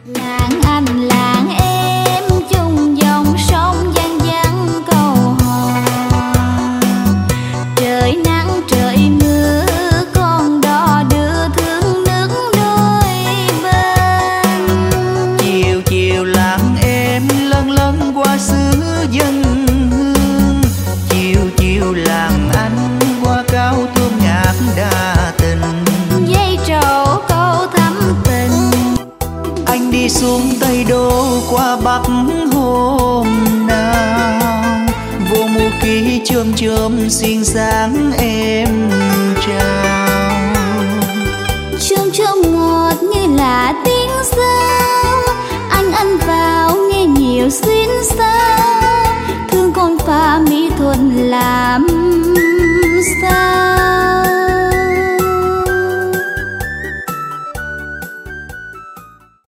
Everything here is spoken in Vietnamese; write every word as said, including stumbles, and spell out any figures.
Làng anh làng em chung dòng sông vang vẳng câu hò. Trời nắng trời mưa con đò đưa thương nước đôi bên. Chiều chiều làng em lân lân qua xứ dân hương. Chiều chiều làng anh qua cao thương nhạc đa tình. Dây trầu câu thắm tình. Anh đi xuống Tây Đô qua Bắc hôm nào. Vô mùa ký chôm chôm xinh dáng em chào. Chôm chôm ngọt như là tiếng sáo. Anh ăn vào nghe nhiều xuyến xáo.